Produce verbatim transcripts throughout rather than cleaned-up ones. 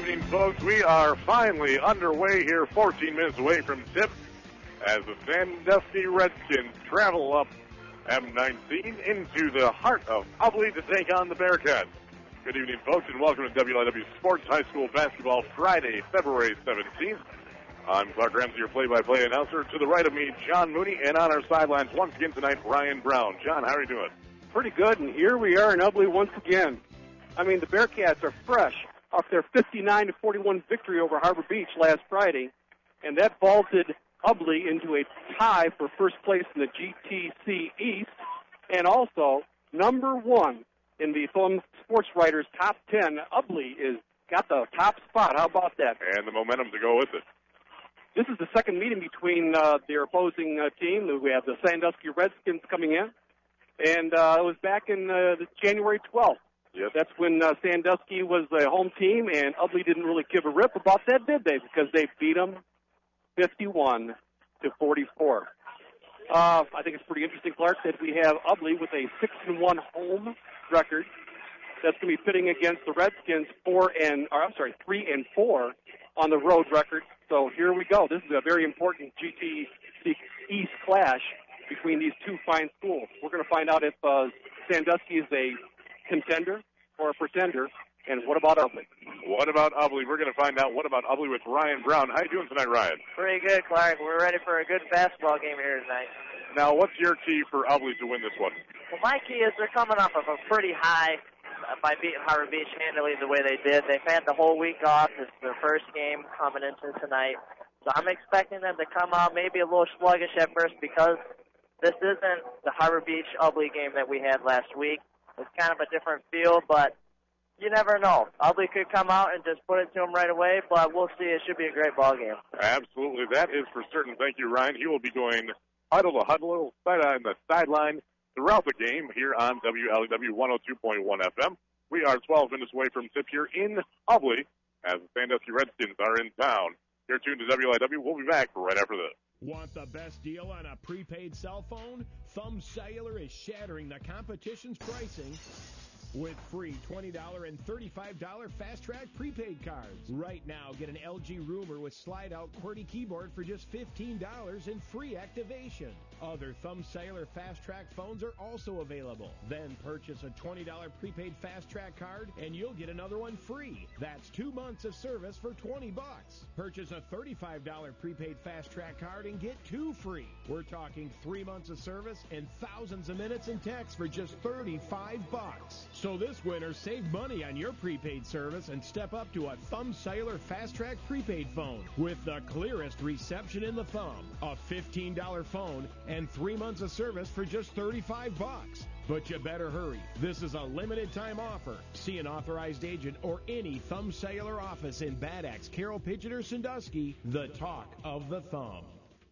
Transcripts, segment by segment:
evening, folks. We are finally underway here, fourteen minutes away from tip, as the Sandusky Redskins travel up M nineteen into the heart of Ubly to take on the Bearcats. Good evening, folks, and welcome to W L W Sports High School Basketball Friday, February seventeenth. I'm Clark Ramsey, your play-by-play announcer. To the right of me, John Mooney, and on our sidelines once again tonight, Ryan Brown. John, how are you doing? Pretty good, and here we are in Ubly once again. I mean, the Bearcats are fresh off their fifty-nine to forty-one victory over Harbor Beach last Friday, and that vaulted Ubly into a tie for first place in the G T C East, and also number one in the Thumb Sports Writers top ten. Ubly is got the top spot. How about that? And the momentum to go with it. This is the second meeting between uh, their opposing uh, team. We have the Sandusky Redskins coming in, and uh, it was back in uh, January twelfth. Yes. That's when uh, Sandusky was the home team, and Ubly didn't really give a rip about that, did they? Because they beat them fifty-one to forty-four. Uh, I think it's pretty interesting, Clark, that we have Ubly with a six and one home record. That's going to be pitting against the Redskins four and, or I'm sorry, three and four on the road record. So here we go. This is a very important G T C East clash between these two fine schools. We're going to find out if uh, Sandusky is a contender or a pretender, and what about Ubly? What about Ubly? We're going to find out what about Ubly with Ryan Brown. How you doing tonight, Ryan? Pretty good, Clark. We're ready for a good basketball game here tonight. Now, what's your key for Ubly to win this one? Well, my key is they're coming off of a pretty high uh, by beating Harbor Beach handily the way they did. They've had the whole week off. It's their first game coming into tonight. So I'm expecting them to come out maybe a little sluggish at first because this isn't the Harbor Beach Ubly game that we had last week. It's kind of a different feel, but you never know. Ubly could come out and just put it to them right away, but we'll see. It should be a great ball game. Absolutely. That is for certain. Thank you, Ryan. He will be going huddle to huddle on the sideline throughout the game here on W L W one oh two point one F M. We are twelve minutes away from tip here in Ubly as the Sandusky Redskins are in town. You're tuned to W L W. We'll be back right after this. Want the best deal on a prepaid cell phone? Thumb Cellular is shattering the competition's pricing with free twenty dollars and thirty-five dollars Fast Track prepaid cards. Right now, get an L G Rumor with slide-out QWERTY keyboard for just fifteen dollars and free activation. Other Thumb Cellular Fast Track phones are also available. Then purchase a twenty dollars prepaid Fast Track card and you'll get another one free. That's two months of service for twenty bucks. Purchase a thirty-five dollars prepaid Fast Track card and get two free. We're talking three months of service and thousands of minutes and texts for just thirty-five bucks. So this winter, save money on your prepaid service and step up to a Thumb Cellular Fast Track prepaid phone with the clearest reception in the thumb. A fifteen dollars phone and three months of service for just thirty-five bucks. But you better hurry. This is a limited time offer. See an authorized agent or any Thumb Cellular office in Bad Axe, Carroll, Pigeon, or Sandusky. The talk of the thumb.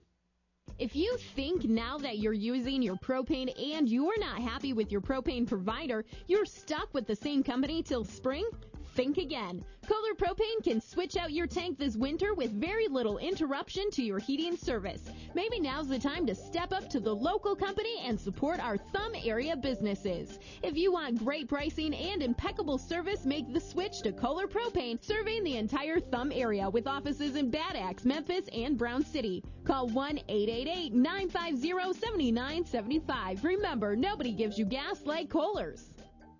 If you think now that you're using your propane and you're not happy with your propane provider, you're stuck with the same company till spring, think again. Kohler Propane can switch out your tank this winter with very little interruption to your heating service. Maybe now's the time to step up to the local company and support our Thumb area businesses. If you want great pricing and impeccable service, make the switch to Kohler Propane, serving the entire Thumb area with offices in Bad Axe, Memphis, and Brown City. Call one eight eight eight, nine five zero, seven nine seven five. Remember, nobody gives you gas like Kohler's.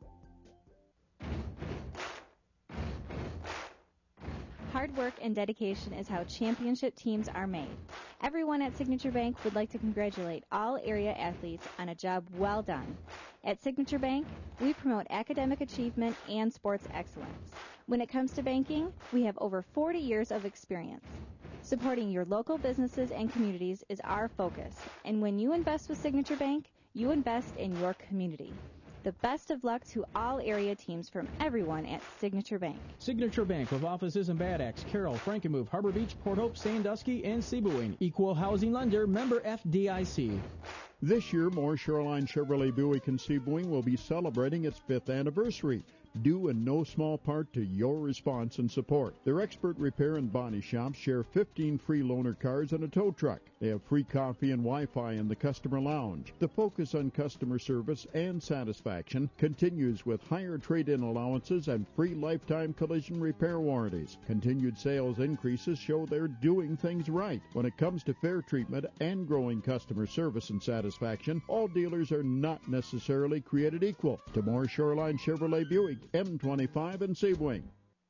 Hard work and dedication is how championship teams are made. Everyone at Signature Bank would like to congratulate all area athletes on a job well done. At Signature Bank, we promote academic achievement and sports excellence. When it comes to banking, we have over forty years of experience. Supporting your local businesses and communities is our focus, and when you invest with Signature Bank, you invest in your community. The best of luck to all area teams from everyone at Signature Bank. Signature Bank with offices in Bad Axe, Carroll, Frankenmuth, Harbor Beach, Port Hope, Sandusky, and Seaboing. Equal housing lender, member F D I C. This year, Moore Shoreline Chevrolet Buick in Seaboing will be celebrating its fifth anniversary. due in no small part to your response and support. Their expert repair and body shops share fifteen free loaner cars and a tow truck. They have free coffee and Wi-Fi in the customer lounge. The focus on customer service and satisfaction continues with higher trade-in allowances and free lifetime collision repair warranties. Continued sales increases show they're doing things right. When it comes to fair treatment and growing customer service and satisfaction, all dealers are not necessarily created equal. To more Shoreline Chevrolet Buick, M twenty-five and Sebring.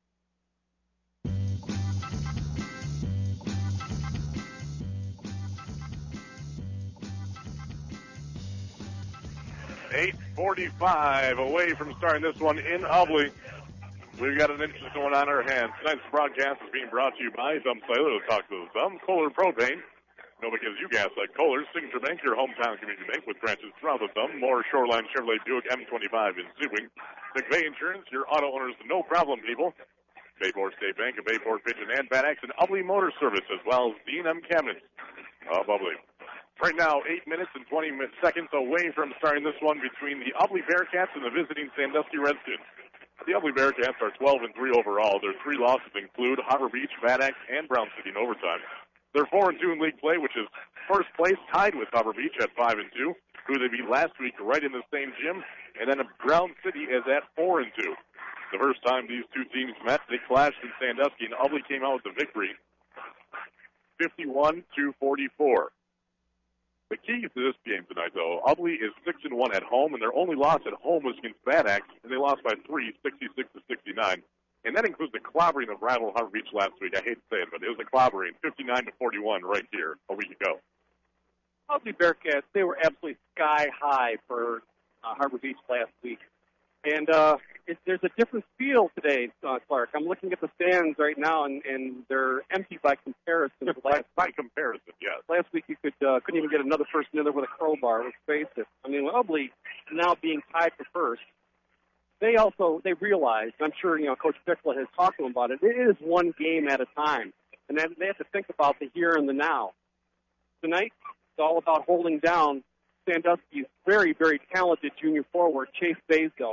eight forty-five away from starting this one in Ubly. We've got an interesting one on our hands. Tonight's broadcast is being brought to you by Thumb Sailor, the Talk to the Thumb, Kohler Propane. Nobody gives you gas like Kohler. Signature Bank, your hometown community bank with branches throughout the Thumb. More Shoreline Chevrolet Buick M twenty-five in Sebring. McVeigh Insurance, your auto owners, no problem people. Bayport State Bank, a Bayport Pigeon and Bad Axe, and Ubly Motor Service, as well as D and M Cabinets of Ubly. Right now, eight minutes and twenty seconds away from starting this one between the Ubly Bearcats and the visiting Sandusky Redskins. The Ubly Bearcats are twelve and three overall. Their three losses include Harbor Beach, Bad Axe, and Brown City in overtime. They're four and two in league play, which is first place, tied with Harbor Beach at five and two, who they beat last week right in the same gym, and then Brown City is at four and two. The first time these two teams met, they clashed in Sandusky, and Ubly came out with the victory, fifty-one to forty-four. The key to this game tonight, though, Ubly is six and one at home, and their only loss at home was against Bad Axe, and they lost by three, sixty-six to sixty-nine. And that includes the clobbering of rival Harbor Beach last week. I hate to say it, but it was a clobbering, fifty-nine to forty-one right here a week ago. Ubly Bearcats, they were absolutely sky high for uh, Harbor Beach last week. And uh, it, there's a different feel today, uh, Clark. I'm looking at the stands right now, and, and they're empty by comparison. to last by comparison, yes. Last week you could uh, couldn't even get another person in there with a crowbar. Let's face it. I mean, Ubly now being tied for first, they also they realize. I'm sure you know Coach Pickla has talked to them about it. It is one game at a time, and then they have to think about the here and the now. Tonight, it's all about holding down Sandusky's very, very talented junior forward, Chase Baisdell.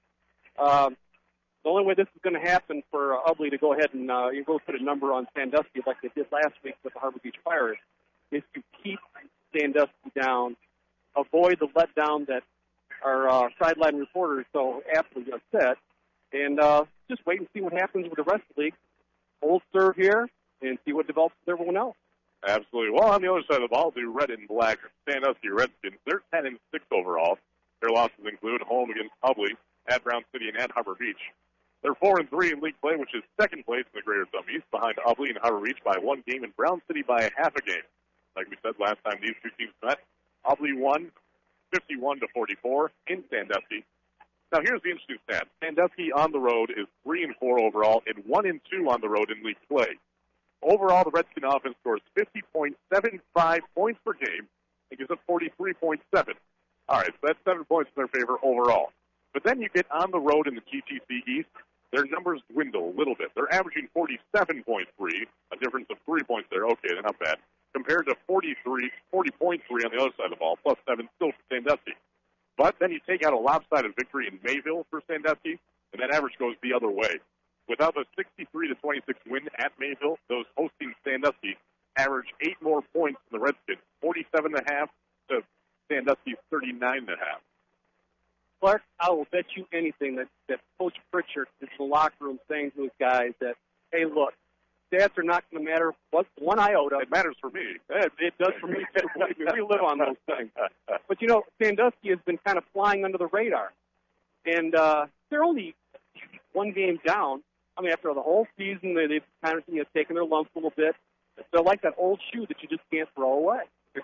Um, the only way this is going to happen for uh, Ubly to go ahead and uh, you go put a number on Sandusky like they did last week with the Harbor Beach Pirates is to keep Sandusky down, avoid the letdown that our uh, sideline reporters so aptly have said, and uh, just wait and see what happens with the rest of the league. Hold serve here and see what develops with everyone else. Absolutely. Well, on the other side of the ball, the red and black Sandusky Redskins, they're ten and six overall. Their losses include home against Ubly, at Brown City, and at Harbor Beach. They're four and three in league play, which is second place in the Greater Thumb East, behind Ubly and Harbor Beach by one game, and Brown City by a half a game. Like we said last time these two teams met, Ubly won fifty-one to forty-four in Sandusky. Now here's the interesting stat: Sandusky on the road is three and four overall, and one and two on the road in league play. Overall, the Redskin offense scores fifty point seven five points per game and gives up forty-three point seven. All right, so that's seven points in their favor overall. But then you get on the road in the T T C East, their numbers dwindle a little bit. They're averaging forty-seven point three, a difference of three points there. Okay, they're not bad. Compared to forty-three, forty point three on the other side of the ball, plus seven still for Sandusky. But then you take out a lopsided victory in Mayville for Sandusky, and that average goes the other way. Without a sixty-three to twenty-six win at Mayville, those hosting Sandusky average eight more points than the Redskins, forty-seven and a half to Sandusky's thirty-nine and a half. Clark, I will bet you anything that, that Coach Pritchard is in the locker room saying to his guys that, hey, look, stats are not going to matter what, one iota. It matters for me. It, it does for me, too. Believe me, we live on those things. But, you know, Sandusky has been kind of flying under the radar. And uh, they're only one game down. I mean, after the whole season, they, they've kind of you know, taken their lumps a little bit. They're like that old shoe that you just can't throw away.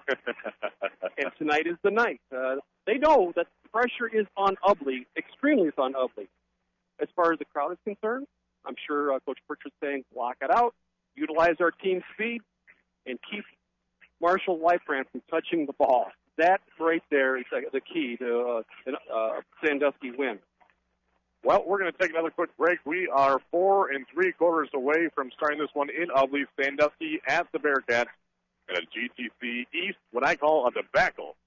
And tonight is the night. Uh, they know that the pressure is on Ubly, extremely is on Ubly. As far as the crowd is concerned, I'm sure uh, Coach Pritchard's saying, block it out, utilize our team speed, and keep Marshall Lightbrand from touching the ball. That right there is the key to uh, a uh, Sandusky win. Well, we're going to take another quick break. We are four and three quarters away from starting this one in Ubly. Sandusky at the Bearcats. And a G T C East, what I call a debacle